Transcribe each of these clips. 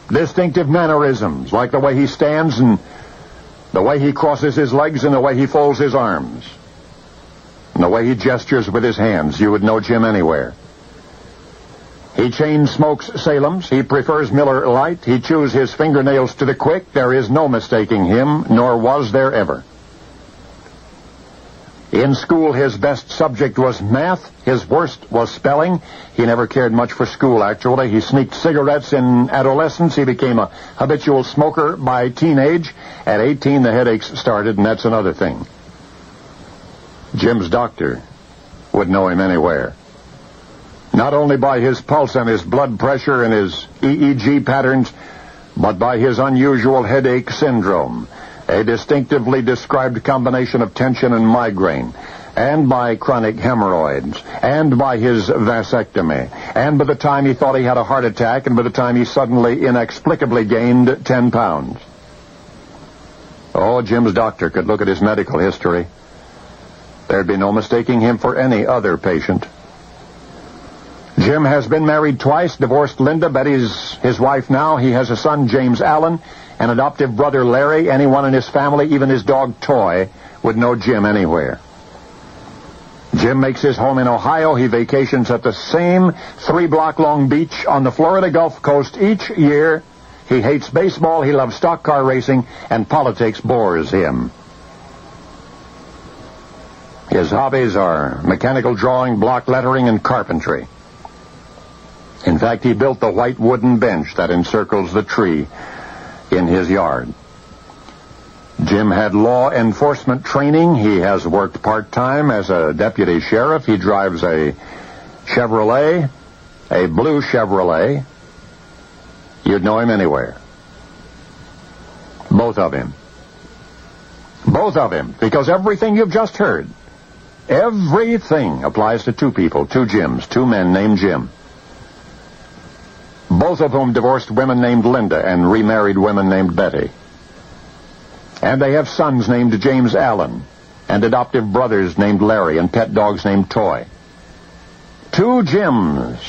Distinctive mannerisms, like the way he stands and the way he crosses his legs and the way he folds his arms. And the way he gestures with his hands. You would know Jim anywhere. He chain smokes Salem's. He prefers Miller Lite. He chews his fingernails to the quick. There is no mistaking him, nor was there ever. In school, his best subject was math. His worst was spelling. He never cared much for school, actually. He sneaked cigarettes in adolescence. He became a habitual smoker by teenage. At 18, the headaches started, and that's another thing. Jim's doctor would know him anywhere. Not only by his pulse and his blood pressure and his EEG patterns, but by his unusual headache syndrome, a distinctively described combination of tension and migraine, and by chronic hemorrhoids, and by his vasectomy, and by the time he thought he had a heart attack, and by the time he suddenly, inexplicably gained 10 pounds. Oh, Jim's doctor could look at his medical history. There'd be no mistaking him for any other patient. Jim has been married twice, divorced Linda. Betty's his wife now. He has a son, James Allen, an adoptive brother, Larry. Anyone in his family, even his dog, Toy, would know Jim anywhere. Jim makes his home in Ohio. He vacations at the same 3-block-long beach on the Florida Gulf Coast each year. He hates baseball, he loves stock car racing, and politics bores him. His hobbies are mechanical drawing, block lettering, and carpentry. In fact, he built the white wooden bench that encircles the tree in his yard. Jim had law enforcement training. He has worked part-time as a deputy sheriff. He drives a Chevrolet, a blue Chevrolet. You'd know him anywhere. Both of him. Both of him, because everything you've just heard, everything applies to two people, two Jims, two men named Jim. Both of whom divorced women named Linda and remarried women named Betty. And they have sons named James Allen, and adoptive brothers named Larry, and pet dogs named Toy. Two Jims.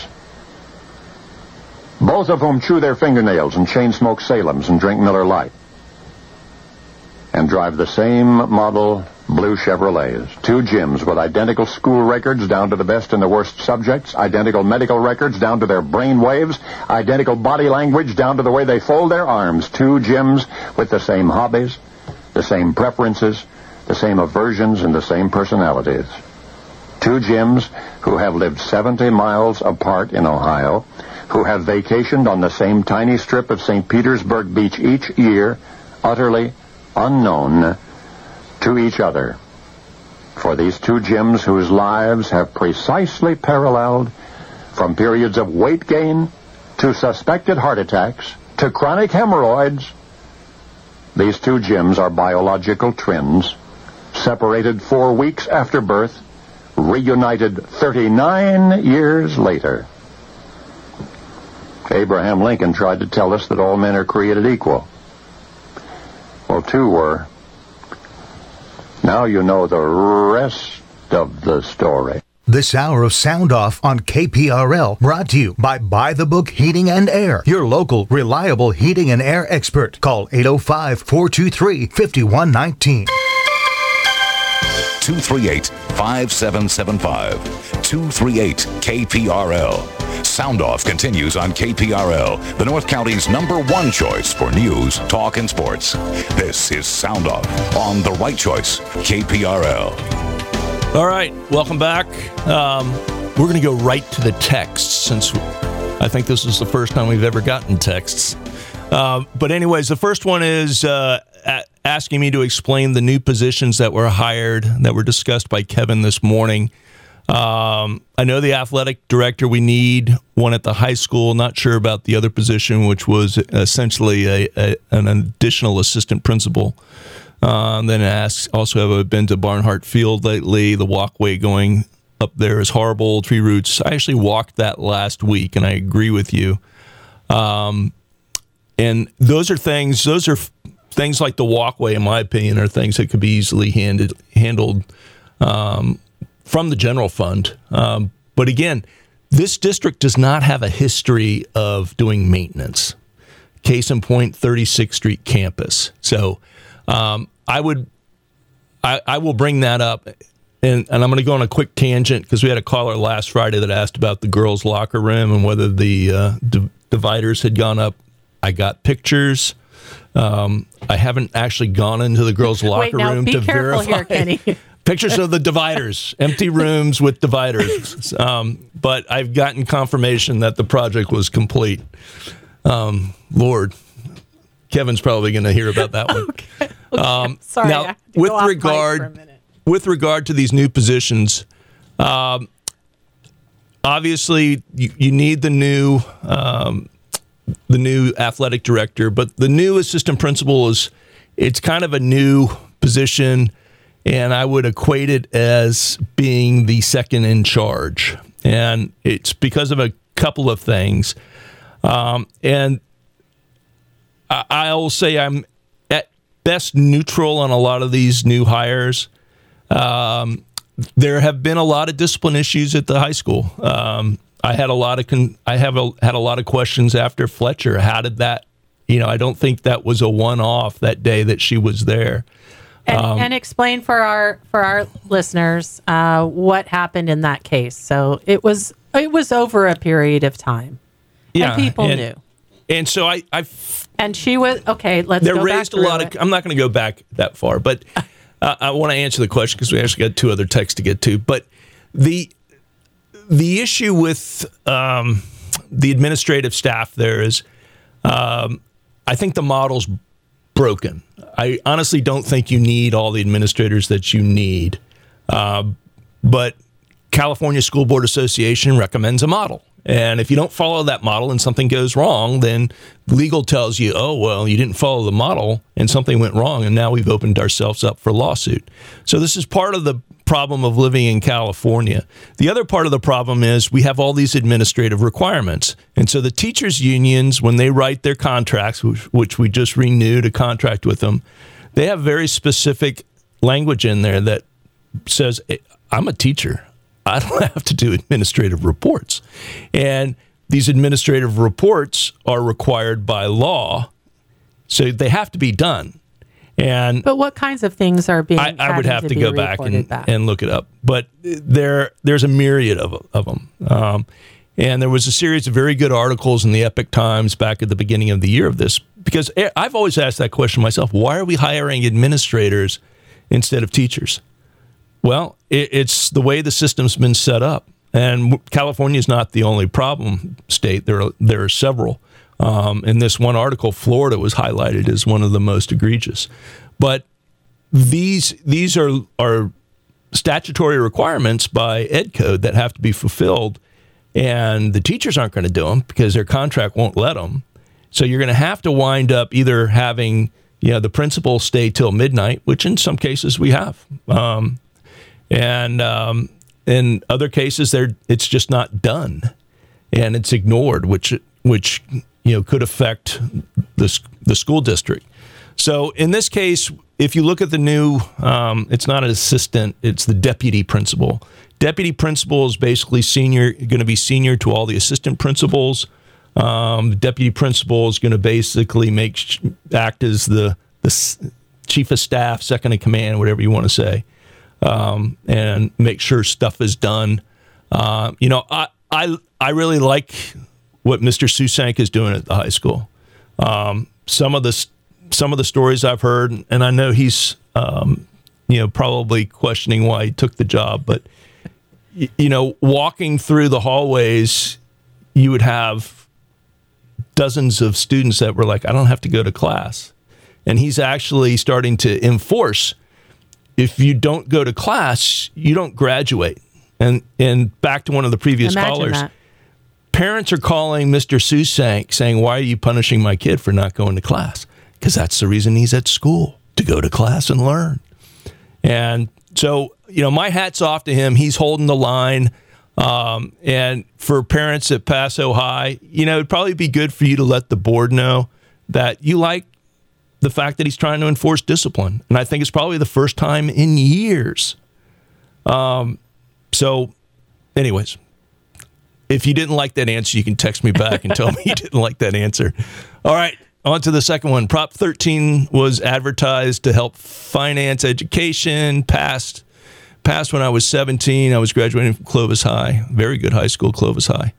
Both of whom chew their fingernails and chain smoke Salem's and drink Miller Lite. And drive the same model blue Chevrolets. Two Jims with identical school records down to the best and the worst subjects, identical medical records down to their brain waves, identical body language down to the way they fold their arms. Two Jims with the same hobbies, the same preferences, the same aversions, and the same personalities. Two Jims who have lived 70 miles apart in Ohio, who have vacationed on the same tiny strip of St. Petersburg Beach each year, utterly unknown to each other. For these two Jims whose lives have precisely paralleled from periods of weight gain to suspected heart attacks to chronic hemorrhoids, these two Jims are biological twins, separated 4 weeks after birth, reunited 39 years later. Abraham Lincoln tried to tell us that all men are created equal. Well, two were. Now you know the rest of the story. This hour of Sound Off on KPRL brought to you by the Book Heating and Air, your local reliable heating and air expert. Call 805-423-5119. 238-5775. 238-KPRL. Sound Off continues on KPRL, the North County's #1 choice for news, talk, and sports. This is Sound Off on The Right Choice, KPRL. All right, welcome back. We're going to go right to the texts, since I think this is the first time we've ever gotten texts. But anyways, the first one is asking me to explain the new positions that were hired, that were discussed by Kevin this morning. I know the athletic director, we need one at the high school. Not sure about the other position, which was essentially an additional assistant principal. Then asks, also, have I been to Barnhart Field lately? The walkway going up there is horrible. Tree roots. I actually walked that last week, and I agree with you. And those are things like the walkway, in my opinion, are things that could be easily handled from the general fund. But again, this district does not have a history of doing maintenance. case in point, 36th Street campus. So I will bring that up. And I'm going to go on a quick tangent because we had a caller last Friday that asked about the girls' locker room and whether the dividers had gone up. I got pictures. I haven't actually gone into the girls' locker room to verify. Here, Kenny. Pictures of the dividers, empty rooms with dividers. But I've gotten confirmation that the project was complete. Lord, Kevin's probably going to hear about that one. Okay. Sorry. Now, with regard to these new positions, obviously you need the new athletic director, but the new assistant principal it's kind of a new position, and I would equate it as being the second in charge, and it's because of a couple of things. And I'll say I'm at best neutral on a lot of these new hires. There have been a lot of discipline issues at the high school. I had a lot of questions after Fletcher. How did that? I don't think that was a one-off that day that she was there. And explain for our listeners what happened in that case. So it was over a period of time. Yeah, and people knew. And so and she was okay. Let's. There go raised back a lot of. I'm not going to go back that far, but I want to answer the question because we actually got two other texts to get to. But the issue with the administrative staff there is, I think the model's broken. I honestly don't think you need all the administrators that you need, but California School Board Association recommends a model. And if you don't follow that model and something goes wrong, then legal tells you, oh, well, you didn't follow the model and something went wrong, and now we've opened ourselves up for lawsuit. So this is part of the problem of living in California. The other part of the problem is we have all these administrative requirements. And so the teachers' unions, when they write their contracts, which we just renewed a contract with them, they have very specific language in there that says, I'm a teacher. I don't have to do administrative reports. And these administrative reports are required by law, so they have to be done. But what kinds of things are being I would have to go back and look it up. But there's a myriad of them. And there was a series of very good articles in the Epic Times back at the beginning of the year of this, because I've always asked that question myself. Why are we hiring administrators instead of teachers? Well, it's the way the system's been set up. And California is not the only problem state. There are several. In this one article, Florida was highlighted as one of the most egregious. But these are statutory requirements by Ed Code that have to be fulfilled, and the teachers aren't going to do them because their contract won't let them. So you're going to have to wind up either having the principal stay till midnight, which in some cases we have. And in other cases, it's just not done, and it's ignored, which could affect the school district. So in this case, if you look at the new, it's not an assistant; it's the deputy principal. Deputy principal is basically going to be senior to all the assistant principals. The deputy principal is going to basically act as the chief of staff, second in command, whatever you want to say. And make sure stuff is done. I really like what Mr. Susank is doing at the high school. Some of the stories I've heard, and I know he's probably questioning why he took the job, but walking through the hallways, you would have dozens of students that were like, I don't have to go to class. And he's actually starting to enforce, if you don't go to class, you don't graduate. And back to one of the previous callers, parents are calling Mr. Susank saying, why are you punishing my kid for not going to class? Because that's the reason he's at school, to go to class and learn. And so, my hat's off to him. He's holding the line. And for parents at Paso High, it'd probably be good for you to let the board know that you like the fact that he's trying to enforce discipline. And I think it's probably the first time in years. So anyways, if you didn't like that answer, you can text me back and tell me you didn't like that answer. All right. on to the second one. Prop 13 was advertised to help finance education. Passed when I was 17. I was graduating from Clovis High. Very good high school, Clovis High.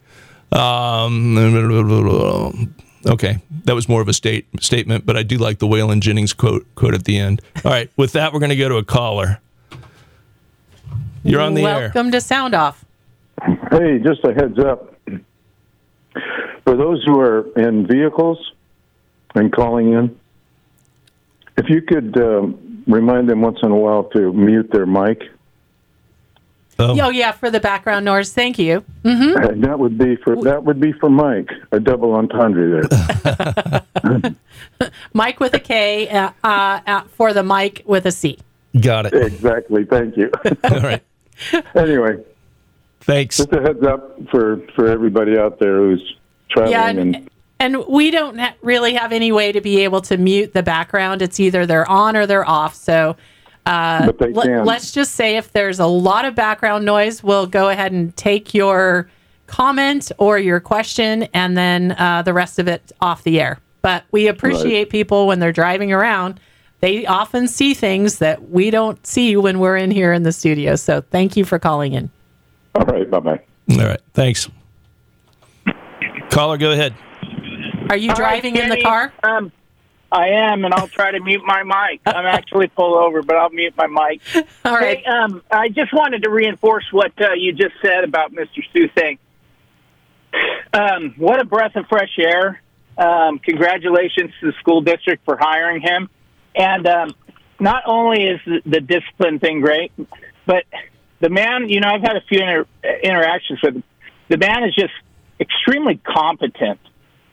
Okay, that was more of a statement, but I do like the Waylon Jennings quote at the end. All right, with that, we're going to go to a caller. You're on the air. Welcome to Sound Off. Hey, just a heads up. For those who are in vehicles and calling in, if you could remind them once in a while to mute their mic. Oh yeah, for the background noise. Thank you. Mm-hmm. And that would be for Mike. A double entendre there. Mike with a K for the Mike with a C. Got it. Exactly. Thank you. All right. Anyway, thanks. Just a heads up for everybody out there who's traveling. Yeah, and we don't really have any way to be able to mute the background. It's either they're on or they're off. So but they can. Let's just say if there's a lot of background noise, we'll go ahead and take your comment or your question and then the rest of it off the air. But we appreciate people when they're driving around. They often see things that we don't see when we're in here in the studio. So thank you for calling in. All right. Bye-bye. All right. Thanks. Caller, go ahead. Are you driving in the car? I am, and I'll try to mute my mic. I'm actually pulled over, but I'll mute my mic. All right. Hey, I just wanted to reinforce what you just said about Mr. Susang. What a breath of fresh air. Congratulations to the school district for hiring him. And not only is the discipline thing great, but the man, I've had a few interactions with him. The man is just extremely competent.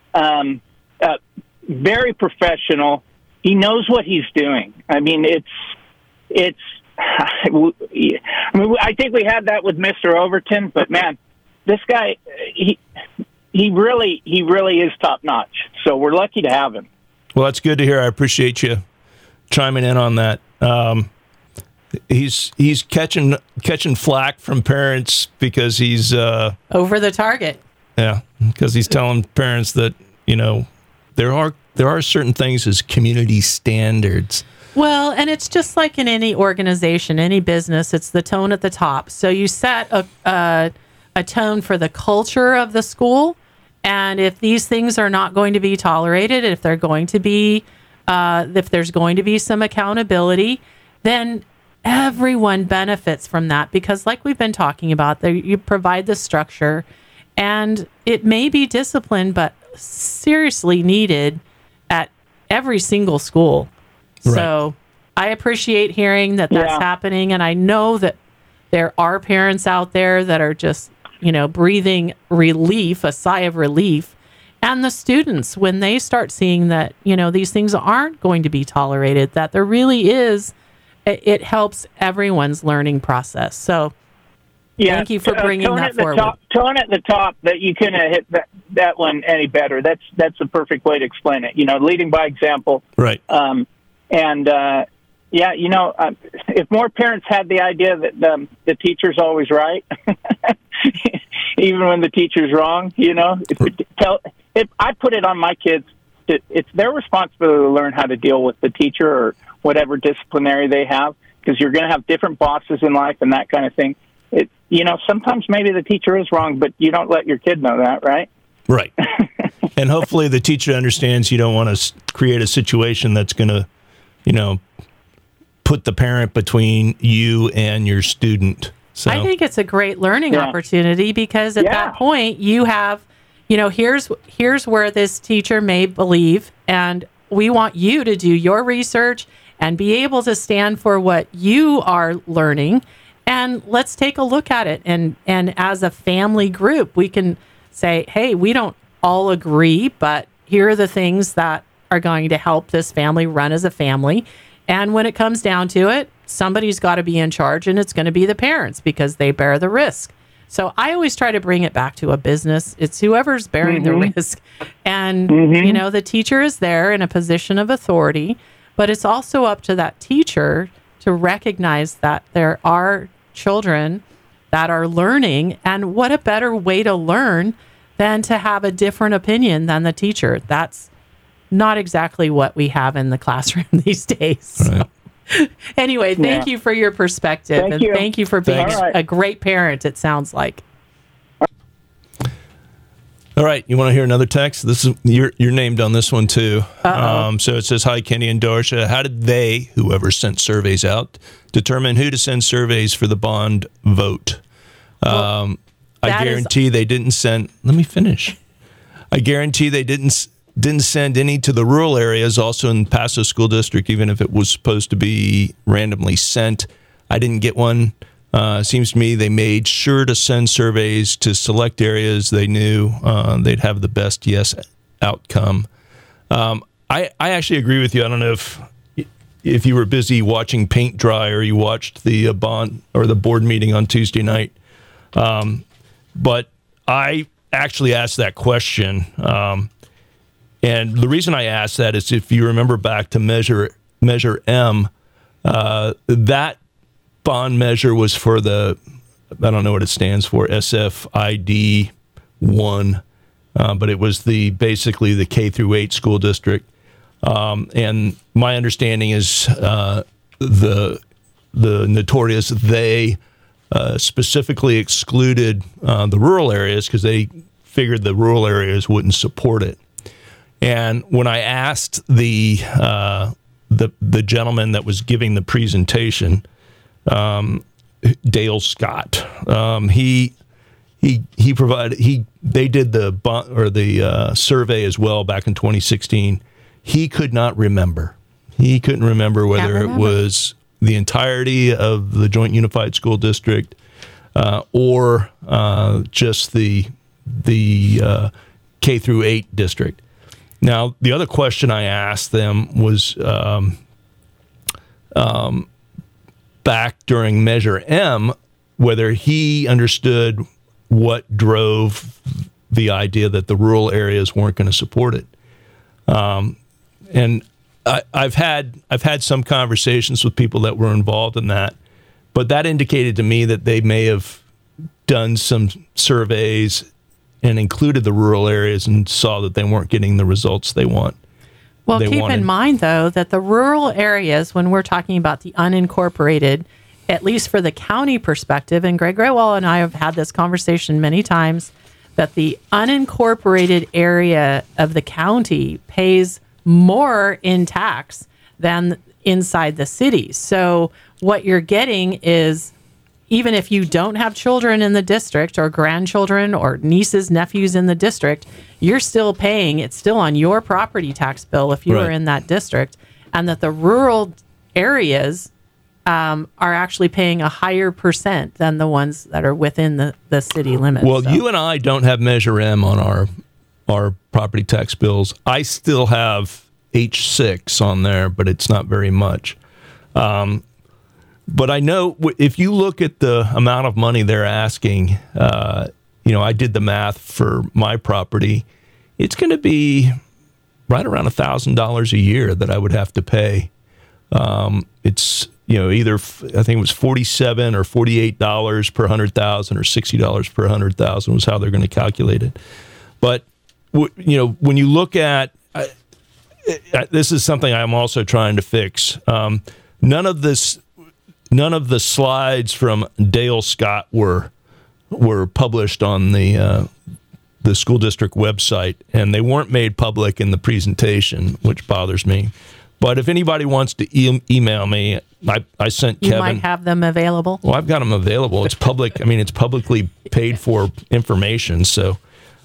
Very professional. He knows what he's doing. I mean, I think we had that with Mr. Overton, but man, this guy, he really is top notch. So we're lucky to have him. Well, that's good to hear. I appreciate you chiming in on that. He's catching flack from parents because he's over the target. Yeah, because he's telling parents that there are certain things as community standards. Well, and it's just like in any organization, any business, it's the tone at the top. So you set a tone for the culture of the school, and if these things are not going to be tolerated, if there's going to be some accountability, then everyone benefits from that because, like we've been talking about, you provide the structure, and it may be discipline, but seriously needed at every single school. Right. So I appreciate hearing that's happening, and I know that there are parents out there that are just, breathing relief, a sigh of relief. And the students, when they start seeing that, these things aren't going to be tolerated, that there really is, it helps everyone's learning process. So thank you for bringing that forward. Tone at the top, that you couldn't have hit that one any better. That's the perfect way to explain it. Leading by example. Right. If more parents had the idea that the teacher's always right, even when the teacher's wrong, I put it on my kids. It's their responsibility to learn how to deal with the teacher or whatever disciplinary they have, because you're going to have different bosses in life and that kind of thing. Sometimes maybe the teacher is wrong, but you don't let your kid know that, right? Right. And hopefully the teacher understands you don't want to create a situation that's going to, put the parent between you and your student. So I think it's a great learning opportunity because at that point you have, here's where this teacher may believe, and we want you to do your research and be able to stand for what you are learning. And let's take a look at it. And as a family group, we can say, hey, we don't all agree, but here are the things that are going to help this family run as a family. And when it comes down to it, somebody's got to be in charge, and it's going to be the parents because they bear the risk. So I always try to bring it back to a business. It's whoever's bearing the risk. And, the teacher is there in a position of authority, but it's also up to that teacher to recognize that there are children that are learning, and what a better way to learn than to have a different opinion than the teacher. That's not exactly what we have in the classroom these days. So. Right. Anyway, thank you for your perspective. Thank you for being a great parent, it sounds like. All right, you want to hear another text? This is you're named on this one too. So it says, "Hi, Kenny and Darcia. How did they, whoever sent surveys out, determine who to send surveys for the bond vote? I guarantee they didn't send. Let me finish. I guarantee they didn't send any to the rural areas, also in Paso School District, even if it was supposed to be randomly sent. I didn't get one. Seems to me they made sure to send surveys to select areas they knew they'd have the best yes outcome." I actually agree with you. I don't know if you were busy watching paint dry or you watched the bond or the board meeting on Tuesday night, but I actually asked that question, and the reason I asked that is if you remember back to Measure M, that bond measure was for the, I don't know what it stands for, SFID 1, but it was basically the K through 8 school district. And my understanding is the notorious they specifically excluded the rural areas because they figured the rural areas wouldn't support it. And when I asked the gentleman that was giving the presentation, Dale Scott, they did the survey as well back in 2016. He could not remember. He couldn't remember whether it was the entirety of the Joint Unified School District or just the K through 8 district. Now, the other question I asked them was back during Measure M, whether he understood what drove the idea that the rural areas weren't going to support it. And I've had some conversations with people that were involved in that, but that indicated to me that they may have done some surveys and included the rural areas and saw that they weren't getting the results they want. Well, keep in mind, though, that the rural areas, when we're talking about the unincorporated, at least for the county perspective, and Greg Greywall and I have had this conversation many times, that the unincorporated area of the county pays more in tax than inside the city. So what you're getting is, even if you don't have children in the district or grandchildren or nieces, nephews in the district, you're still paying. It's still on your property tax bill if you are in that district, and that the rural areas are actually paying a higher percent than the ones that are within the city limits. Well, you and I don't have Measure M on our property tax bills. I still have H6 on there, but it's not very much. But I know if you look at the amount of money they're asking, I did the math for my property. It's going to be right around $1,000 a year that I would have to pay. It's either I think it was $47 or $48 per 100,000 or $60 per 100,000 was how they're going to calculate it. But when you look at this is something I'm also trying to fix. None of the slides from Dale Scott were published on the school district website, and they weren't made public in the presentation, which bothers me. But if anybody wants to email me, I sent Kevin. You might have them available. Well, I've got them available. It's public. I mean, it's publicly paid for information. So,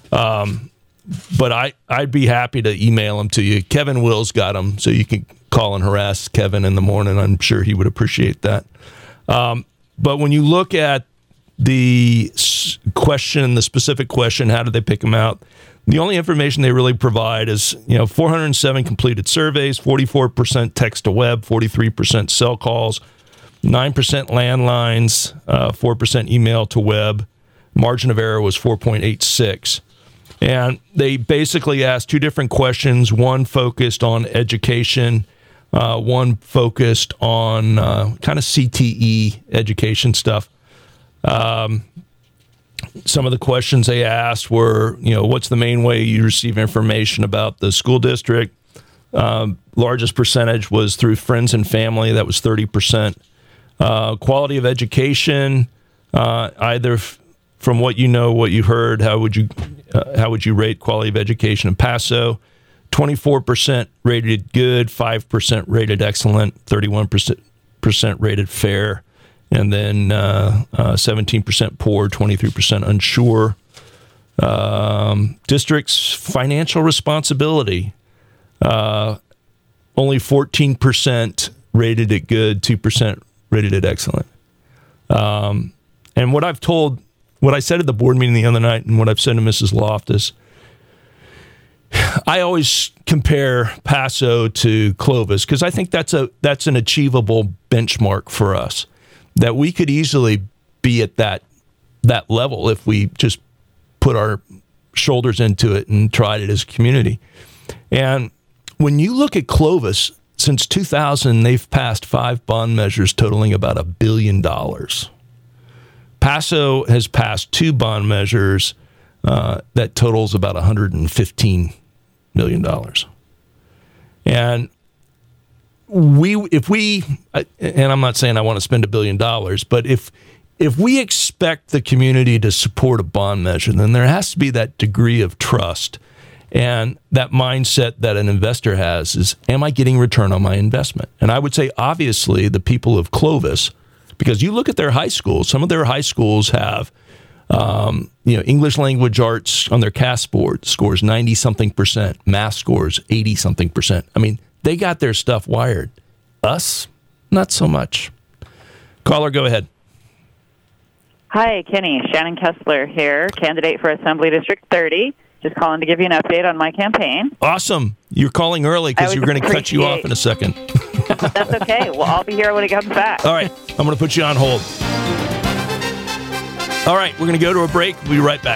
but I'd be happy to email them to you. Kevin Will's got them, so you can call and harass Kevin in the morning. I'm sure he would appreciate that. But when you look at the question, the specific question, how did they pick them out? The only information they really provide is, 407 completed surveys, 44% text to web, 43% cell calls, 9% landlines, 4% email to web. Margin of error was 4.86. And they basically asked two different questions, one focused on education, one focused on kind of CTE education stuff. Some of the questions they asked were, what's the main way you receive information about the school district? Largest percentage was through friends and family. That was 30%. Quality of education, either from what you know, what you heard, how would you rate quality of education in Paso? 24% rated good, 5% rated excellent, 31% rated fair, and then 17% poor, 23% unsure. District's financial responsibility, only 14% rated it good, 2% rated it excellent. And what I said at the board meeting the other night, and what I've said to Mrs. Loftus, I always compare Paso to Clovis because I think that's an achievable benchmark for us, that we could easily be at that level if we just put our shoulders into it and tried it as a community. And when you look at Clovis, since 2000, they've passed 5 bond measures totaling about $1 billion. Paso has passed 2 bond measures that totals about $115 million. And and I'm not saying I want to spend $1 billion, but if we expect the community to support a bond measure, then there has to be that degree of trust. And that mindset that an investor has is, am I getting return on my investment? And I would say, obviously, the people of Clovis, because you look at their high schools, some of their high schools have, English language arts on their CAS board scores 90-something%, math scores 80-something%. I mean, they got their stuff wired. Us, not so much. Caller, go ahead. Hi, Kenny. Shannon Kessler here, candidate for Assembly District 30. Just calling to give you an update on my campaign. Awesome. You're calling early because you're going to cut you off in a second. That's okay. Well, I'll be here when it comes back. All right. I'm going to put you on hold. All right. We're going to go to a break. We'll be right back.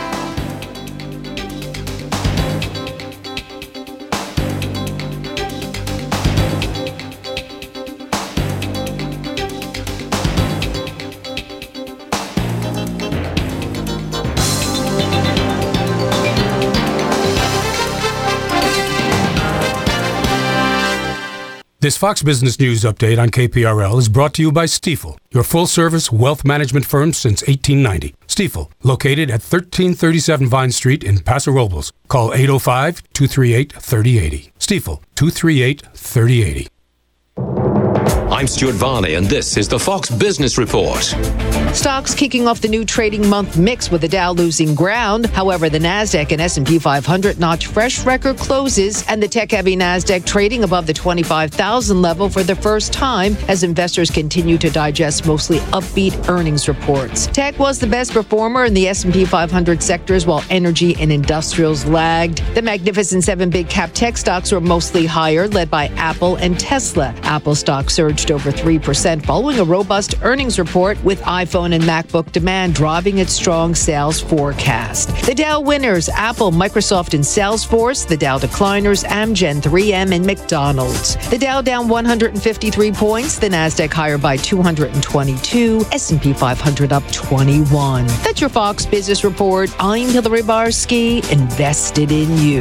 This Fox Business News update on KPRL is brought to you by Stifel, your full-service wealth management firm since 1890. Stifel, located at 1337 Vine Street in Paso Robles. Call 805-238-3080. Stifel, 238-3080. I'm Stuart Varney, and this is the Fox Business Report. Stocks kicking off the new trading month mix with the Dow losing ground. However, the Nasdaq and S&P 500 notch fresh record closes, and the tech-heavy Nasdaq trading above the 25,000 level for the first time as investors continue to digest mostly upbeat earnings reports. Tech was the best performer in the S&P 500 sectors, while energy and industrials lagged. The Magnificent 7 big cap tech stocks were mostly higher, led by Apple and Tesla. Apple stock surged over 3% following a robust earnings report, with iPhone and MacBook demand driving its strong sales forecast. The Dow winners, Apple, Microsoft, and Salesforce. The Dow decliners, Amgen, 3M, and McDonald's. The Dow down 153 points. The Nasdaq higher by 222. S&P 500 up 21. That's your Fox Business Report. I'm Hillary Barsky, invested in you.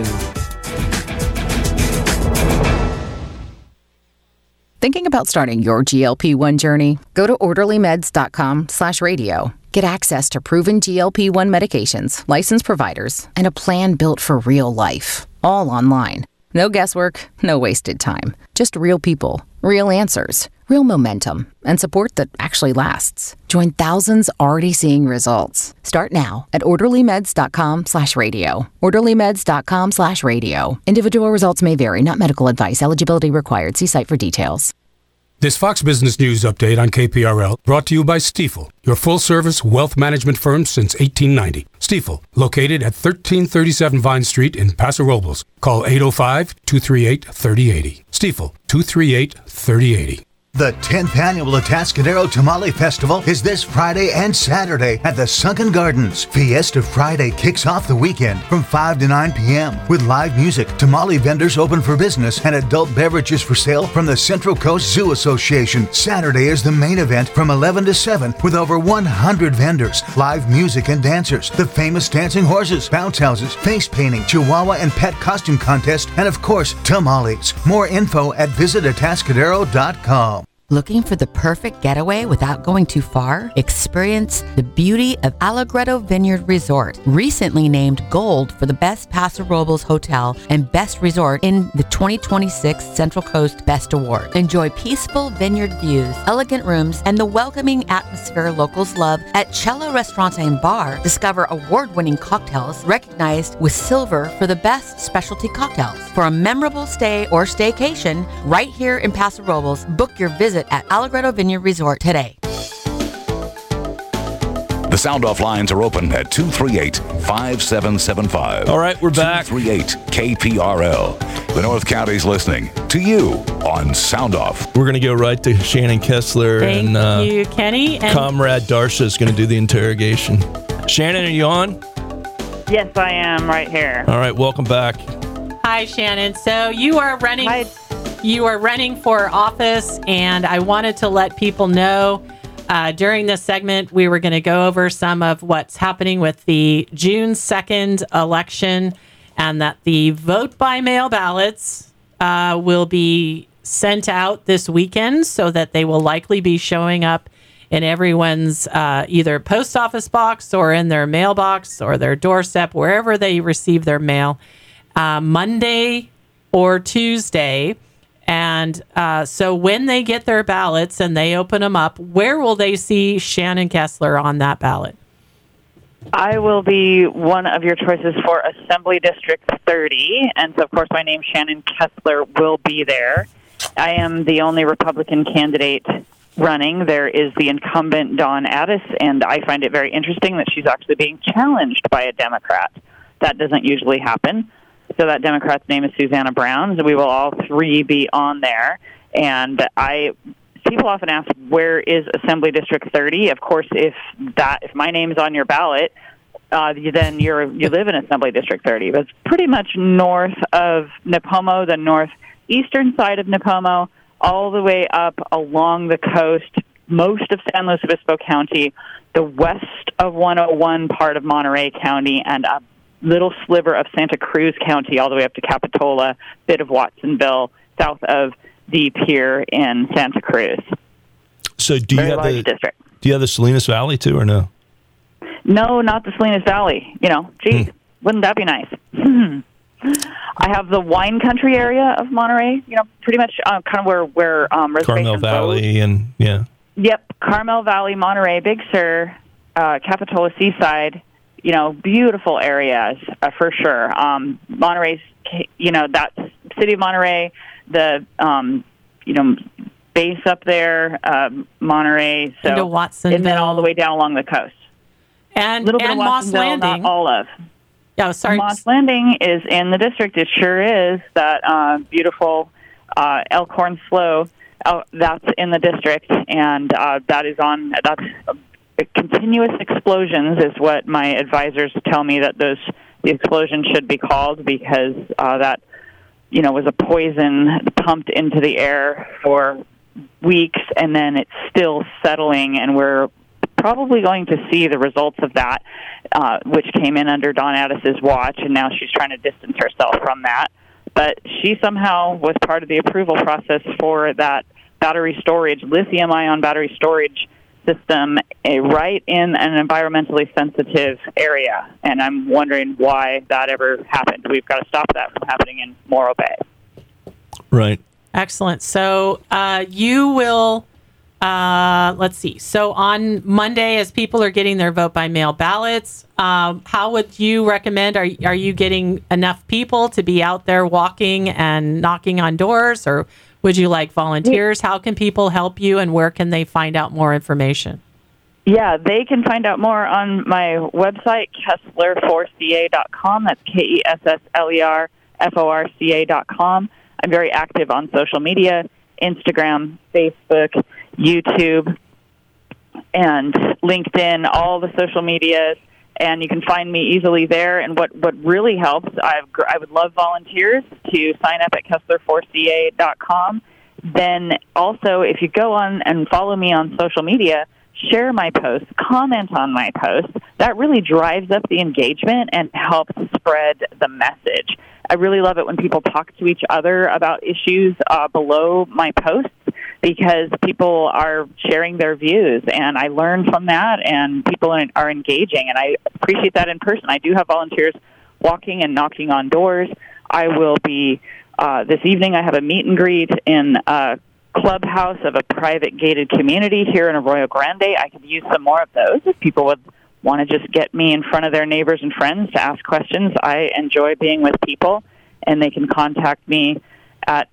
Thinking about starting your GLP-1 journey? Go to orderlymeds.com/radio. Get access to proven GLP-1 medications, licensed providers, and a plan built for real life. All online. No guesswork, no wasted time. Just real people, real answers, real momentum, and support that actually lasts. Join thousands already seeing results. Start now at orderlymeds.com/radio. orderlymeds.com/radio. Individual results may vary, not medical advice. Eligibility required. See site for details. This Fox Business News update on KPRL brought to you by Stifel, your full-service wealth management firm since 1890. Stifel, located at 1337 Vine Street in Paso Robles. Call 805-238-3080. Stifel, 238-3080. The 10th annual Atascadero Tamale Festival is this Friday and Saturday at the Sunken Gardens. Fiesta Friday kicks off the weekend from 5 to 9 p.m. with live music, tamale vendors open for business, and adult beverages for sale from the Central Coast Zoo Association. Saturday is the main event from 11 to 7 with over 100 vendors, live music and dancers, the famous dancing horses, bounce houses, face painting, chihuahua and pet costume contest, and of course, tamales. More info at visitatascadero.com. Looking for the perfect getaway without going too far? Experience the beauty of Allegretto Vineyard Resort, recently named Gold for the best Paso Robles hotel and best resort in the 2026 Central Coast Best Award. Enjoy peaceful vineyard views, elegant rooms, and the welcoming atmosphere locals love at Cello Restaurant and Bar. Discover award-winning cocktails recognized with silver for the best specialty cocktails. For a memorable stay or staycation right here in Paso Robles, book your visit at Allegretto Vineyard Resort today. The Sound Off lines are open at 238-5775. All right, we're back. 238-KPRL. The North County's listening to you on Sound Off. We're going to go right to Shannon Kessler. Thank you, Kenny. And Comrade Darsha is going to do the interrogation. Shannon, are you on? Yes, I am right here. All right, welcome back. Hi, Shannon. So you are running. You are running for office, and I wanted to let people know during this segment we were going to go over some of what's happening with the June 2nd election, and that the vote by mail ballots will be sent out this weekend, so that they will likely be showing up in everyone's either post office box or in their mailbox or their doorstep, wherever they receive their mail, Monday or Tuesday. And so when they get their ballots and they open them up, where will they see Shannon Kessler on that ballot? I will be one of your choices for Assembly District 30. And so, of course, my name, Shannon Kessler, will be there. I am the only Republican candidate running. There is the incumbent, Dawn Addis, and I find it very interesting that she's actually being challenged by a Democrat. That doesn't usually happen. So that Democrat's name is Susanna Brown. So we will all three be on there. And people often ask, where is Assembly District 30? Of course, if my name is on your ballot, then you live in Assembly District 30. But it's pretty much north of Nipomo, the northeastern side of Nipomo, all the way up along the coast, most of San Luis Obispo County, the west of 101 part of Monterey County, and a little sliver of Santa Cruz County all the way up to Capitola, bit of Watsonville, south of the pier in Santa Cruz. So do you have the Salinas Valley too, or no? No, not the Salinas Valley. Wouldn't that be nice? I have the wine country area of Monterey, pretty much kind of where Carmel Valley and Yep, Carmel Valley, Monterey, Big Sur, Capitola Seaside. Beautiful areas for sure. Monterey's, that city of Monterey, the, base up there, Monterey, so into Watsonville, and then all the way down along the coast, and a little bit of Moss Landing, not all of. Yeah, sorry. Moss Landing is in the district. It sure is. That beautiful Elkhorn Slough. That's in the district, and that's continuous explosions is what my advisors tell me that the explosions should be called, because that was a poison pumped into the air for weeks, and then it's still settling, and we're probably going to see the results of that, which came in under Dawn Addis's watch, and now she's trying to distance herself from that. But she somehow was part of the approval process for that battery storage, lithium-ion battery storage system right in an environmentally sensitive area. And I'm wondering why that ever happened. We've got to stop that from happening in Morro Bay. Right. Excellent. So you will, let's see. So on Monday, as people are getting their vote by mail ballots, how would you recommend? Are you getting enough people to be out there walking and knocking on doors, or would you like volunteers? How can people help you, and where can they find out more information? Yeah, they can find out more on my website, Kessler4CA.com. That's KESSLERFORCA.com. I'm very active on social media, Instagram, Facebook, YouTube, and LinkedIn, all the social medias, and you can find me easily there. And what really helps, I would love volunteers to sign up at Kessler4CA.com. Then also, if you go on and follow me on social media, share my posts, comment on my posts. That really drives up the engagement and helps spread the message. I really love it when people talk to each other about issues below my posts, because people are sharing their views, and I learn from that, and people are engaging, and I appreciate that in person. I do have volunteers walking and knocking on doors. I will be, this evening I have a meet and greet in a clubhouse of a private gated community here in Arroyo Grande. I could use some more of those if people would want to just get me in front of their neighbors and friends to ask questions. I enjoy being with people, and they can contact me at,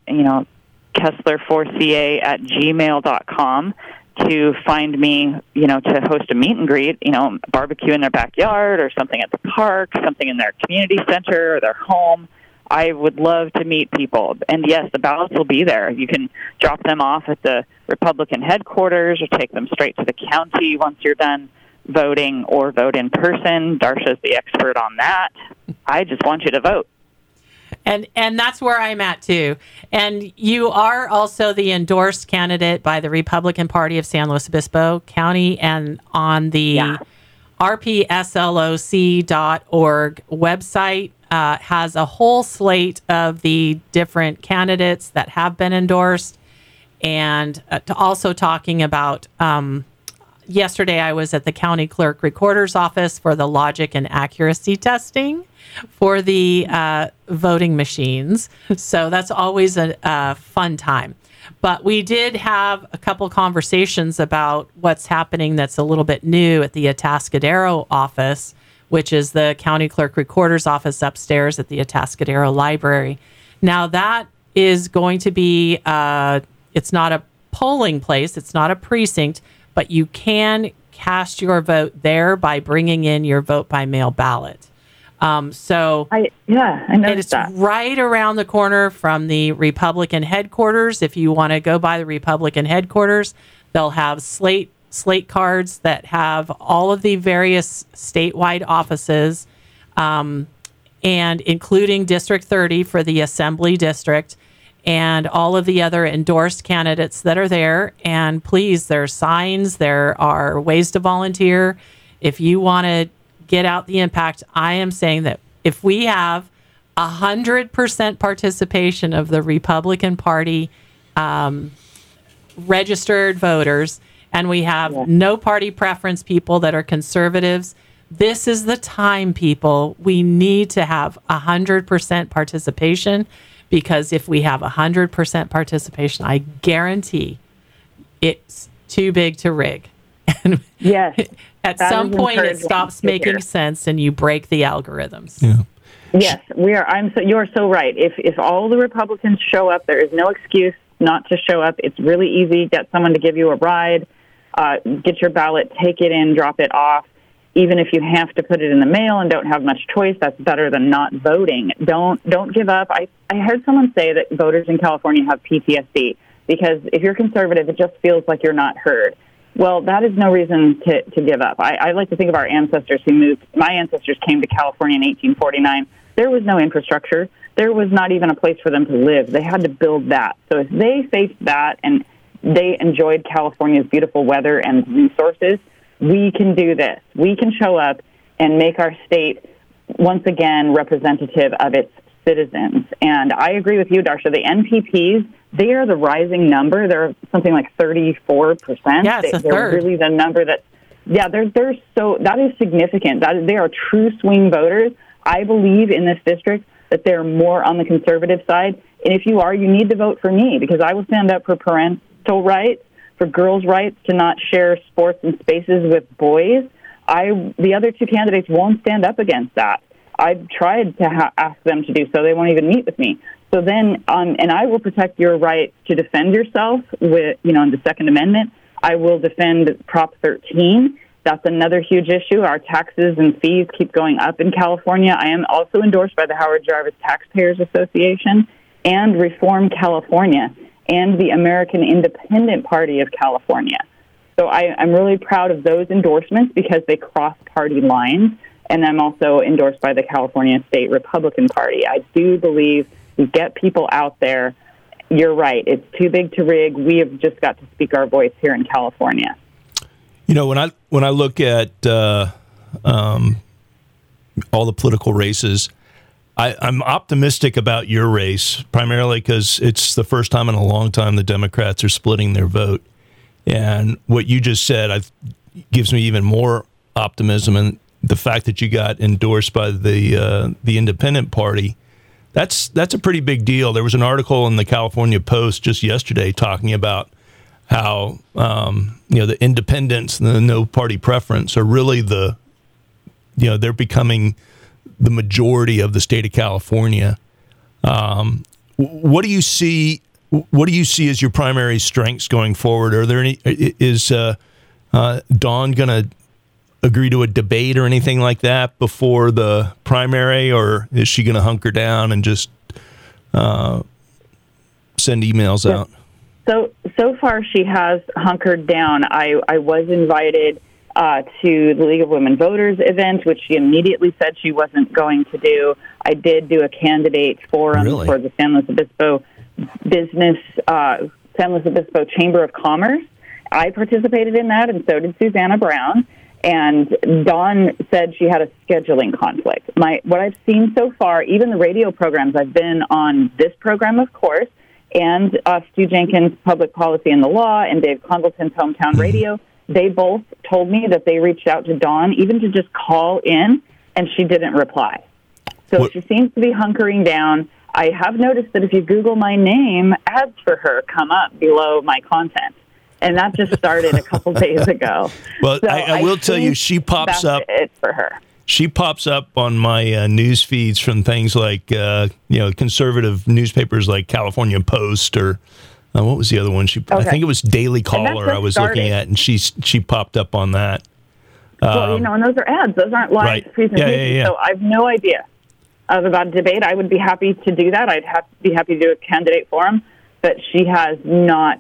Kessler4CA@gmail.com to find me, to host a meet and greet, barbecue in their backyard or something at the park, something in their community center or their home. I would love to meet people. And yes, the ballots will be there. You can drop them off at the Republican headquarters or take them straight to the county once you're done voting, or vote in person. Darsha's the expert on that. I just want you to vote. And that's where I'm at, too. And you are also the endorsed candidate by the Republican Party of San Luis Obispo County, and on the rpsloc.org website has a whole slate of the different candidates that have been endorsed. And also talking about, yesterday I was at the county clerk recorder's office for the logic and accuracy testing for the voting machines. So that's always a fun time. But we did have a couple conversations about what's happening that's a little bit new at the Atascadero office, which is the county clerk recorder's office upstairs at the Atascadero Library. Now that is going to be, it's not a polling place, it's not a precinct, but you can cast your vote there by bringing in your vote by mail ballot. I noticed that. It's right around the corner from the Republican headquarters. If you want to go by the Republican headquarters, they'll have slate cards that have all of the various statewide offices, and including District 30 for the Assembly District, and all of the other endorsed candidates that are there. And please, there are signs, there are ways to volunteer. If you want to get out the impact, I am saying that if we have 100% participation of the Republican Party registered voters, and we have no party preference people that are conservatives, this is the time, people. We need to have 100% participation, because if we have 100% participation, I guarantee it's too big to rig. Yes. At some point, it stops making sense, and you break the algorithms. Yeah. Yes, we are. You are so right. If all the Republicans show up, there is no excuse not to show up. It's really easy. Get someone to give you a ride. Get your ballot, take it in, drop it off. Even if you have to put it in the mail and don't have much choice, that's better than not voting. Don't give up. I heard someone say that voters in California have PTSD, because if you're conservative, it just feels like you're not heard. Well, that is no reason to give up. I like to think of our ancestors who moved. My ancestors came to California in 1849. There was no infrastructure. There was not even a place for them to live. They had to build that. So if they faced that and they enjoyed California's beautiful weather and resources, we can do this. We can show up and make our state, once again, representative of its citizens. And I agree with you, Darsha. The NPPs, they are the rising number. They're something like 34%. Yeah, it's a they're third. Really the number that, they're so, that is significant. They are true swing voters. I believe in this district that they're more on the conservative side. And if you are, you need to vote for me, because I will stand up for parental rights, for girls' rights to not share sports and spaces with boys. The other two candidates won't stand up against that. I've tried to ask them to do so. They won't even meet with me. So then, and I will protect your right to defend yourself with, in the Second Amendment. I will defend Prop 13. That's another huge issue. Our taxes and fees keep going up in California. I am also endorsed by the Howard Jarvis Taxpayers Association and Reform California. and the American Independent Party of California. So I'm really proud of those endorsements because they cross party lines, and I'm also endorsed by the California State Republican Party. I do believe we get people out there. You're right. It's too big to rig. We have just got to speak our voice here in California. You know, when I look at all the political races, I'm optimistic about your race, primarily because it's the first time in a long time the Democrats are splitting their vote. And what you just said gives me even more optimism. And the fact that you got endorsed by the Independent Party, that's a pretty big deal. There was an article in the California Post just yesterday talking about how the independents and the no party preference are really they're becoming the majority of the state of California. What do you see? What do you see as your primary strengths going forward? Are there any? Is Dawn going to agree to a debate or anything like that before the primary, or is she going to hunker down and just send emails out? So far, she has hunkered down. I was invited to the League of Women Voters event, which she immediately said she wasn't going to do. I did do a candidate forum for the San Luis Obispo San Luis Obispo Chamber of Commerce. I participated in that, and so did Susanna Brown. And Dawn said she had a scheduling conflict. What I've seen so far, even the radio programs, I've been on this program, of course, and Stu Jenkins' Public Policy and the Law, and Dave Congleton's Hometown Radio. They both told me that they reached out to Dawn, even to just call in, and she didn't reply. So she seems to be hunkering down. I have noticed that if you Google my name, ads for her come up below my content. And that just started a couple days ago. Well, so I will tell you, she pops up. It's for her. She pops up on my news feeds from things like, conservative newspapers like California Post or what was the other one? I think it was Daily Caller I was looking at, and she popped up on that. Well, and those are ads. Those aren't live presentations. Yeah. So I have no idea about a debate. I would be happy to do that. I'd be happy to do a candidate forum, but she has not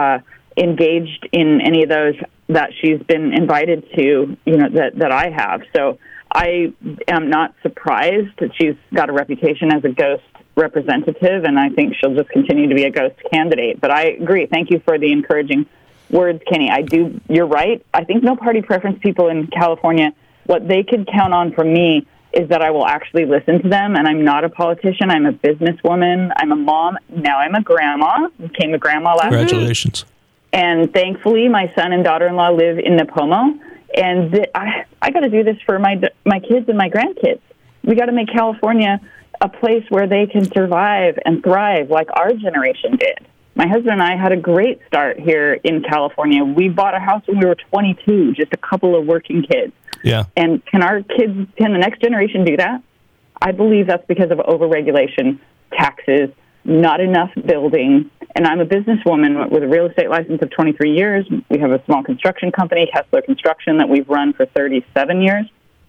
engaged in any of those that she's been invited to, that I have. So I am not surprised that she's got a reputation as a ghost representative, and I think she'll just continue to be a ghost candidate. But I agree. Thank you for the encouraging words, Kenny. You're right. I think no party preference people in California, what they could count on from me is that I will actually listen to them, and I'm not a politician. I'm a businesswoman. I'm a mom. Now I'm a grandma. Became a grandma last week. Congratulations. And thankfully, my son and daughter-in-law live in Nipomo, and I got to do this for my kids and my grandkids. We got to make California a place where they can survive and thrive like our generation did. My husband and I had a great start here in California. We bought a house when we were 22, just a couple of working kids. Yeah. And can the next generation do that? I believe that's because of overregulation, taxes, not enough building. And I'm a businesswoman with a real estate license of 23 years. We have a small construction company, Kessler Construction, that we've run for 37 years.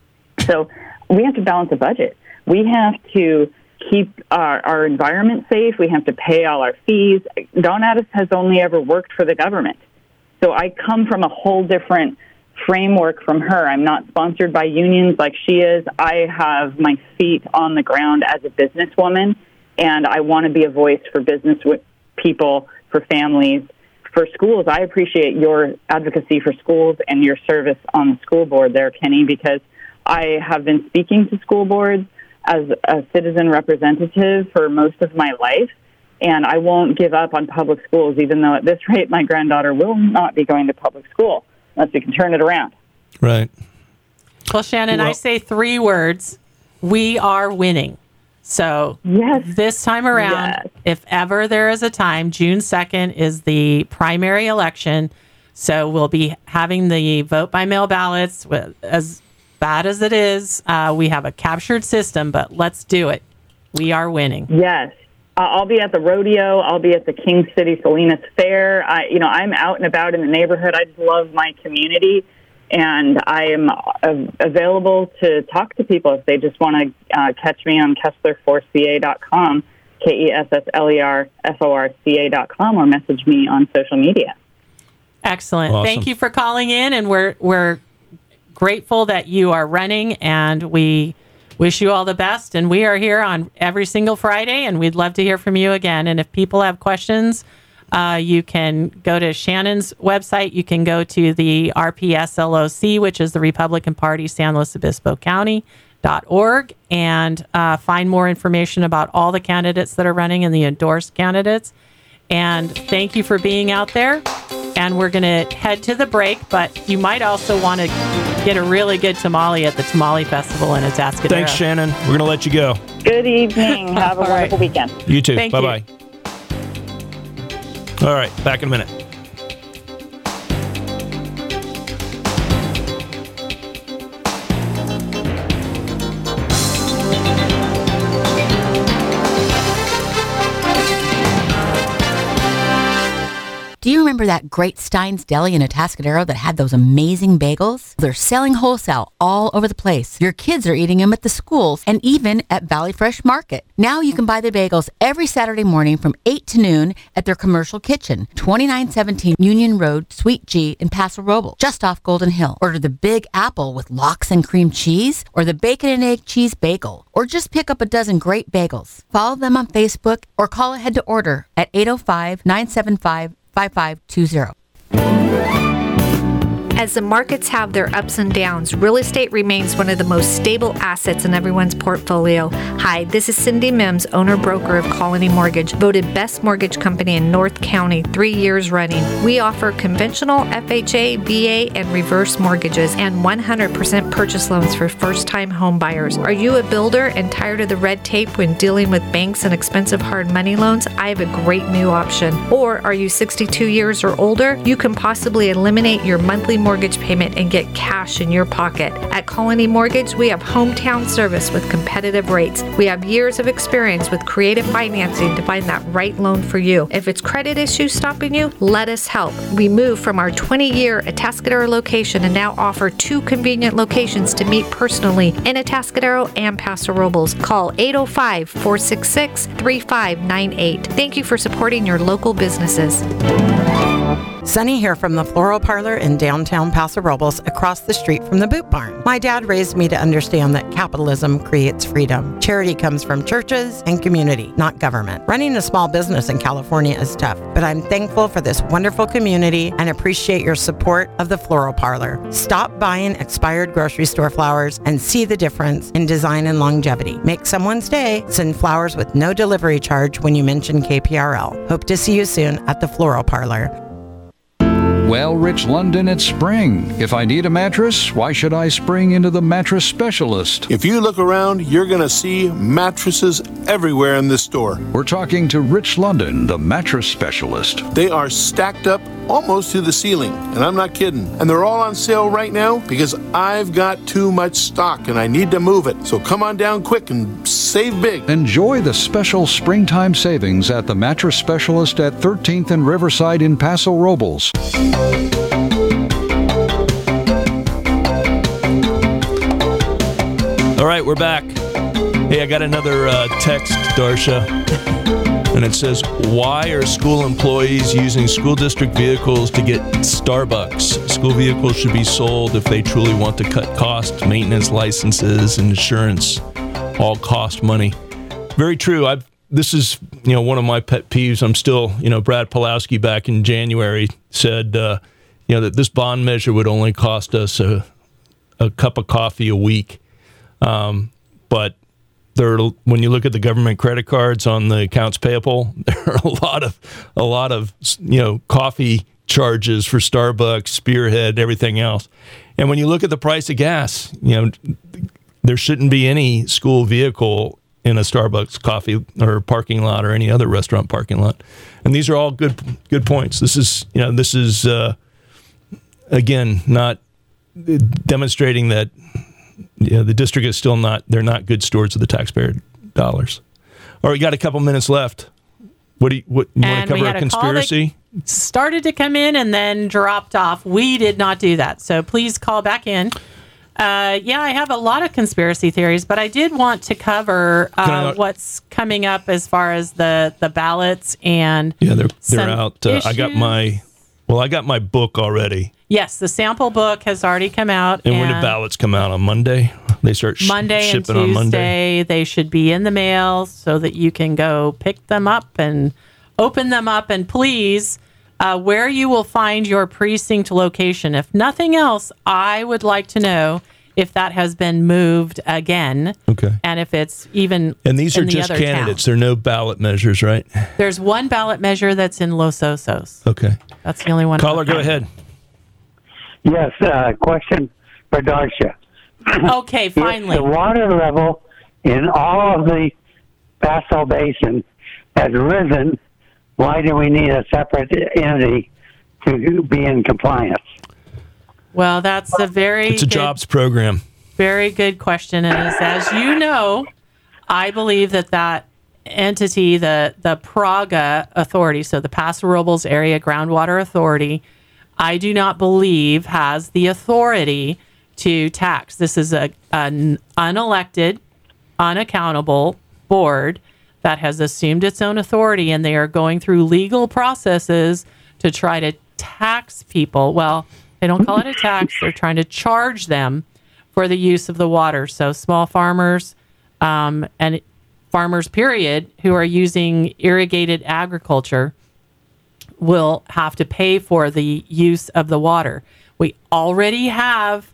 So we have to balance a budget. We have to keep our environment safe. We have to pay all our fees. Dawn Addis has only ever worked for the government. So I come from a whole different framework from her. I'm not sponsored by unions like she is. I have my feet on the ground as a businesswoman, and I want to be a voice for business people, for families, for schools. I appreciate your advocacy for schools and your service on the school board there, Kenny, because I have been speaking to school boards as a citizen representative for most of my life, and I won't give up on public schools, even though at this rate my granddaughter will not be going to public school unless we can turn it around. Right. Well, Shannon, I say 3 words. We are winning. So this time around, if ever there is a time, June 2nd is the primary election. So we'll be having the vote by mail ballots. As bad as it is, we have a captured system, but let's do it. We are winning. Yes. I'll be at the rodeo. I'll be at the King City Salinas Fair. I'm out and about in the neighborhood. I just love my community, and I am available to talk to people if they just want to catch me on KesslerForceCA.com, KESSLERFORCA.com, or message me on social media. Excellent. Awesome. Thank you for calling in, and we're grateful that you are running, and we wish you all the best. And we are here on every single Friday, and we'd love to hear from you again. And if people have questions, you can go to Shannon's website. You can go to the RPSLOC, which is the Republican Party, San Luis Obispo County.org, and find more information about all the candidates that are running and the endorsed candidates. And thank you for being out there. And we're going to head to the break, but you might also want to get a really good tamale at the Tamale Festival in Atascadero. Thanks, Shannon. We're going to let you go. Good evening. Have a wonderful weekend. You too. Thank Bye-bye. All right, back in a minute. Do you remember that great Stein's Deli in Atascadero that had those amazing bagels? They're selling wholesale all over the place. Your kids are eating them at the schools and even at Valley Fresh Market. Now you can buy the bagels every Saturday morning from 8 to noon at their commercial kitchen, 2917 Union Road, Suite G in Paso Robles, just off Golden Hill. Order the Big Apple with lox and cream cheese or the bacon and egg cheese bagel, or just pick up a dozen great bagels. Follow them on Facebook or call ahead to order at 805-975-5520. As the markets have their ups and downs, real estate remains one of the most stable assets in everyone's portfolio. Hi, this is Cindy Mims, owner-broker of Colony Mortgage, voted best mortgage company in North County 3 years running. We offer conventional FHA, VA, and reverse mortgages and 100% purchase loans for first-time home buyers. Are you a builder and tired of the red tape when dealing with banks and expensive hard money loans? I have a great new option. Or are you 62 years or older? You can possibly eliminate your monthly mortgage payment and get cash in your pocket. At Colony Mortgage, we have hometown service with competitive rates. We have years of experience with creative financing to find that right loan for you. If it's credit issues stopping you, let us help. We moved from our 20-year Atascadero location and now offer 2 convenient locations to meet personally in Atascadero and Paso Robles. Call 805-466-3598. Thank you for supporting your local businesses. Sunny here from the Floral Parlor in downtown Paso Robles, across the street from the Boot Barn. My dad raised me to understand that capitalism creates freedom. Charity comes from churches and community, not government. Running a small business in California is tough, but I'm thankful for this wonderful community and appreciate your support of the Floral Parlor. Stop buying expired grocery store flowers and see the difference in design and longevity. Make someone's day. Send flowers with no delivery charge when you mention KPRL. Hope to see you soon at the Floral Parlor. Well, Rich London, it's spring. If I need a mattress, why should I spring into the Mattress Specialist? If you look around, you're going to see mattresses everywhere in this store. We're talking to Rich London, the Mattress Specialist. They are stacked up almost to the ceiling, and I'm not kidding. And they're all on sale right now because I've got too much stock and I need to move it. So come on down quick and save big. Enjoy the special springtime savings at the Mattress Specialist at 13th and Riverside in Paso Robles. All right, we're back. Hey, I got another text, Darsha, and it says, why are school employees using school district vehicles to get Starbucks? School vehicles should be sold if they truly want to cut costs. Maintenance, licenses, and insurance all cost money. Very true. This is, one of my pet peeves. I'm still, Brad Pulowski back in January said, that this bond measure would only cost us a cup of coffee a week. But when you look at the government credit cards on the accounts payable, there are a lot of coffee charges for Starbucks, Spearhead, everything else. And when you look at the price of gas, there shouldn't be any school vehicle in a Starbucks coffee or parking lot or any other restaurant parking lot. And these are all good points. This is again not demonstrating that the district is still they're not good stewards of the taxpayer dollars. All right, we got a couple minutes left. You want to cover a conspiracy? Started to come in and then dropped off. We did not do that. So please call back in. Yeah, I have a lot of conspiracy theories, but I did want to cover what's coming up as far as the ballots and they're out. I got my book already. Yes, the sample book has already come out. And when do ballots come out? On Monday? They start Monday shipping and Tuesday. on Monday. They should be in the mail so that you can go pick them up and open them up. And please, where you will find your precinct location. If nothing else, I would like to know if that has been moved again. Okay. And if it's even And these are in the just other candidates. town. There are no ballot measures, right? There's one ballot measure that's in Los Osos. Okay. That's the only one. Caller, go ahead. Yes, question for Darcia. Okay, finally. If the water level in all of the Paso Basin has risen, why do we need a separate entity to be in compliance? Well, that's a It's a jobs program. Very good question. And as you know, I believe that entity, the Praga Authority, so the Paso Robles Area Groundwater Authority, I do not believe has the authority to tax. This is an unelected, unaccountable board that has assumed its own authority, and they are going through legal processes to try to tax people. Well, they don't call it a tax. They're trying to charge them for the use of the water. So small farmers and farmers, period, who are using irrigated agriculture will have to pay for the use of the water. We already have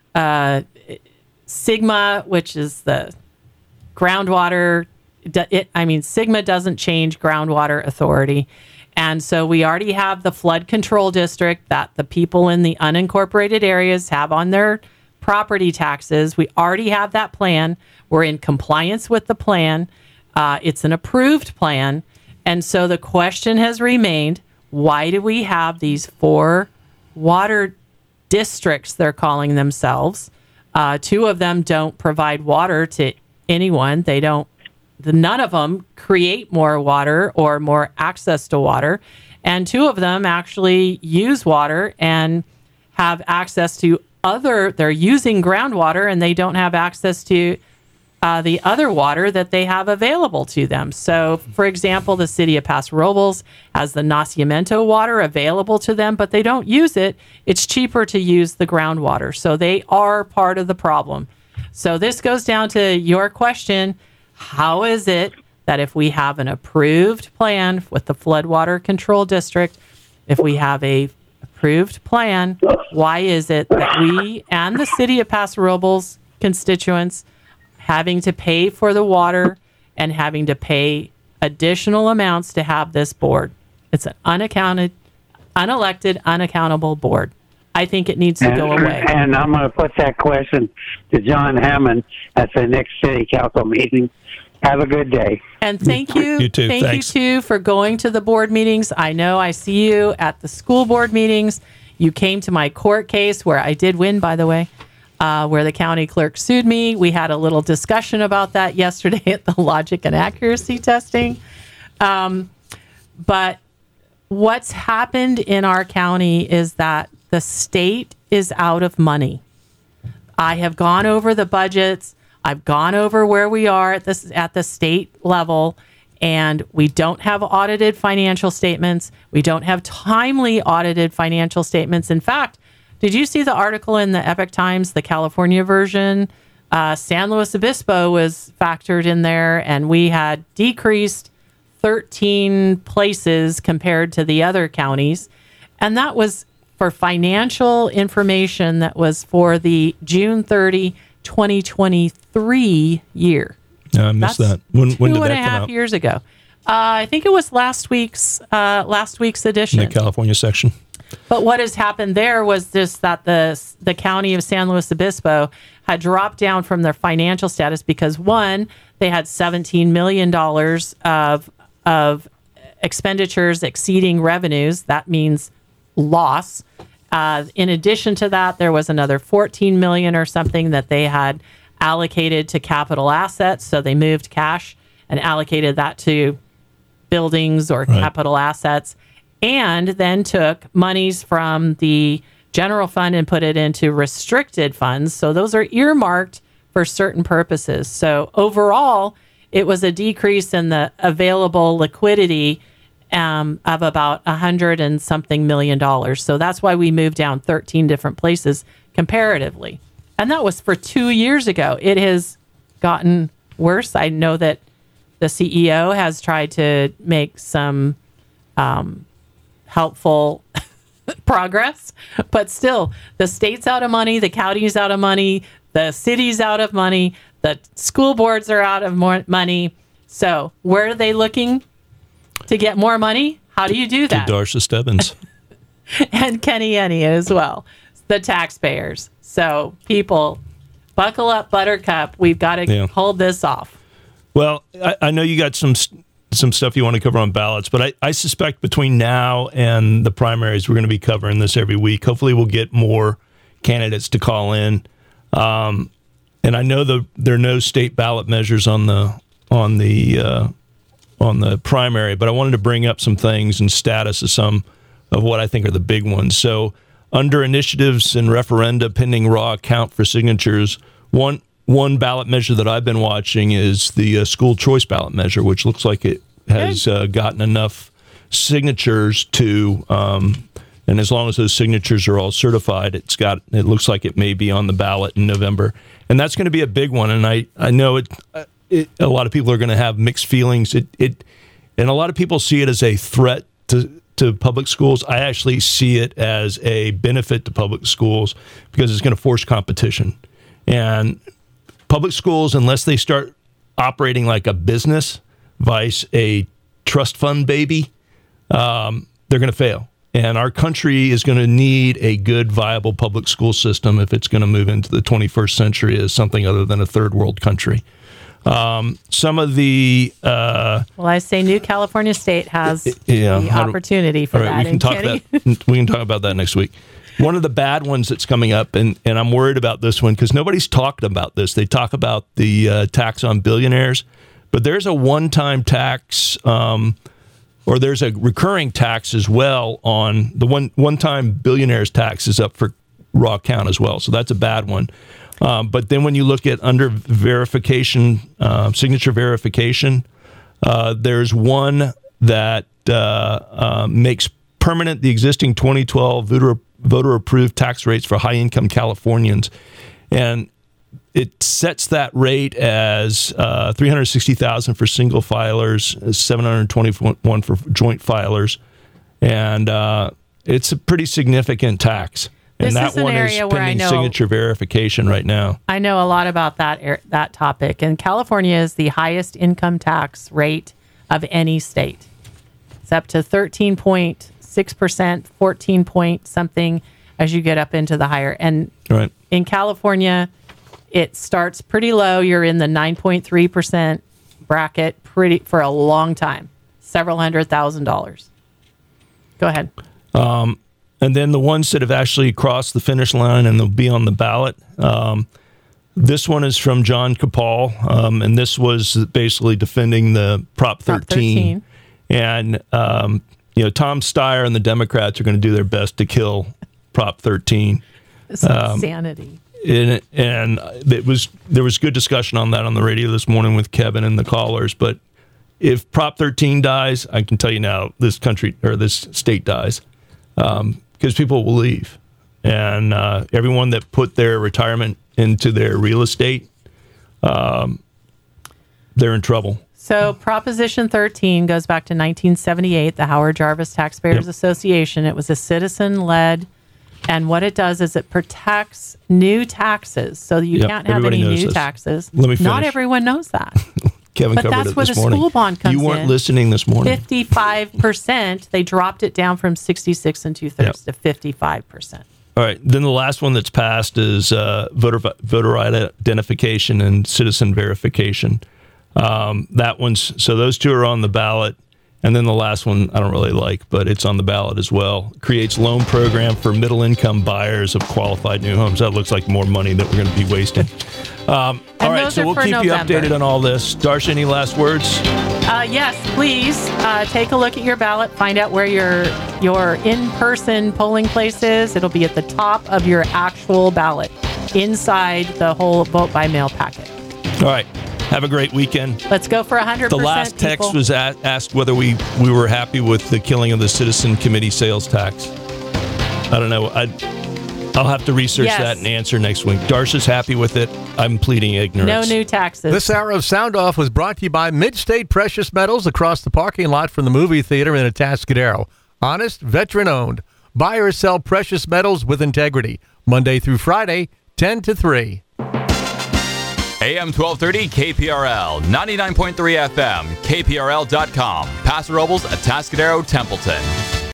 SGMA, which is the groundwater. SGMA doesn't change groundwater authority. And so we already have the flood control district that the people in the unincorporated areas have on their property taxes. We already have that plan. We're in compliance with the plan. It's an approved plan. And so the question has remained, why do we have these 4 water districts, they're calling themselves? 2 of them don't provide water to anyone. None of them create more water or more access to water. And 2 of them actually use water and have access to they're using groundwater, and they don't have access to the other water that they have available to them. So, for example, the city of Paso Robles has the Nacimiento water available to them, but they don't use it. It's cheaper to use the groundwater. So they are part of the problem. So this goes down to your question. How is it that if we have an approved plan with the Floodwater Control District, if we have a approved plan, why is it that we and the city of Paso Robles constituents having to pay for the water and having to pay additional amounts to have this board? It's an unelected, unaccountable board. I think it needs to go away. And I'm going to put that question to John Hammond at the next city council meeting. Have a good day. And thank you. You too. Thank Thanks. you, too, for going to the board meetings. I know I see you at the school board meetings. You came to my court case, where I did win, by the way, where the county clerk sued me. We had a little discussion about that yesterday at the logic and accuracy testing. But what's happened in our county is that the state is out of money. I have gone over the budgets. I've gone over where we are at the state level, and we don't have audited financial statements. We don't have timely audited financial statements. In fact, did you see the article in the Epoch Times, the California version? San Luis Obispo was factored in there, and we had decreased 13 places compared to the other counties. And that was for financial information that was for the June 30, 2023 year. I missed that. When did that come out? 2.5 years ago. I think it was last week's edition. In the California section. But what has happened there was this, that the county of San Luis Obispo had dropped down from their financial status because, one, they had $17 million of expenditures exceeding revenues. That means loss. In addition to that, there was another $14 million or something that they had allocated to capital assets. So they moved cash and allocated that to buildings or capital assets, and then took monies from the general fund and put it into restricted funds. So those are earmarked for certain purposes. So overall, it was a decrease in the available liquidity of about $100 and something million. So that's why we moved down 13 different places comparatively. And that was for 2 years ago. It has gotten worse. I know that the CEO has tried to make some helpful progress, but still, the state's out of money, the county's out of money, the city's out of money, the school boards are out of more money. So where are they looking to get more money? How do you do that? To Darcia Stebbins. And Kenny Ennie as well, the taxpayers. So people, buckle up, Buttercup. We've got to hold this off. Well, I know you got some stuff you want to cover on ballots, but I suspect between now and the primaries, we're going to be covering this every week. Hopefully we'll get more candidates to call in. And I know there are no state ballot measures on the primary, but I wanted to bring up some things and status of some of what I think are the big ones. So under initiatives and referenda pending raw count for signatures, one ballot measure that I've been watching is the school choice ballot measure, which looks like it has gotten enough signatures to, and as long as those signatures are all certified, it looks like it may be on the ballot in November. And that's going to be a big one. And I know a lot of people are going to have mixed feelings. And a lot of people see it as a threat to public schools. I actually see it as a benefit to public schools because it's going to force competition. And public schools, unless they start operating like a business, vice a trust fund baby, they're going to fail. And our country is going to need a good, viable public school system if it's going to move into the 21st century as something other than a third world country. Some of the... well, I say New California State has the opportunity for that. We can talk about that next week. One of the bad ones that's coming up, and I'm worried about this one because nobody's talking about this. They talk about the tax on billionaires, but there's a one-time tax, or there's a recurring tax as well on the one-time billionaires tax is up for raw count as well. So that's a bad one. But then when you look at under verification, signature verification, there's one that makes permanent the existing 2012 voter-approved tax rates for high-income Californians. And it sets that rate as $360,000 for single filers, $721 for joint filers. And it's a pretty significant tax. And this that is an one area is where pending signature verification right now. I know a lot about that topic. And California is the highest income tax rate of any state. It's up to 13.6%, 14 point something as you get up into the higher. And in California, it starts pretty low. You're in the 9.3% bracket for a long time, several $100,000. Go ahead. And then the ones that have actually crossed the finish line and they'll be on the ballot. This one is from John Capal, and this was basically defending the Prop 13. And, Tom Steyer and the Democrats are going to do their best to kill Prop 13. It's insanity. And there was good discussion on that on the radio this morning with Kevin and the callers. But if Prop 13 dies, I can tell you now, this country or this state dies. Because people will leave. And everyone that put their retirement into their real estate, they're in trouble. So Proposition 13 goes back to 1978, the Howard Jarvis Taxpayers Association. It was a citizen-led, and what it does is it protects new taxes. So you can't have any new taxes. Let me finish. Not everyone knows that. Kevin but covered that's it where this the morning. School bond comes in. You weren't listening this morning. 55%. They dropped it down from 66 2/3 to 55%. All right. Then the last one that's passed is voter identification and citizen verification. So those two are on the ballot. And then the last one I don't really like, but it's on the ballot as well. Creates loan program for middle-income buyers of qualified new homes. That looks like more money that we're going to be wasting. All right, so we'll keep you updated on all this. Darcia, any last words? Yes, please take a look at your ballot. Find out where your in-person polling place is. It'll be at the top of your actual ballot, inside the whole vote by mail packet. All right. Have a great weekend. Let's go for 100%. The last text people. was asked whether we were happy with the killing of the Citizen Committee sales tax. I don't know. I'll have to research that and answer next week. Darcia's happy with it. I'm pleading ignorance. No new taxes. This hour of Sound Off was brought to you by Mid-State Precious Metals across the parking lot from the movie theater in Atascadero. Honest, veteran-owned. Buy or sell precious metals with integrity. Monday through Friday, 10 to 3. AM 1230 KPRL, 99.3 FM, KPRL.com, Paso Robles, Atascadero, Templeton.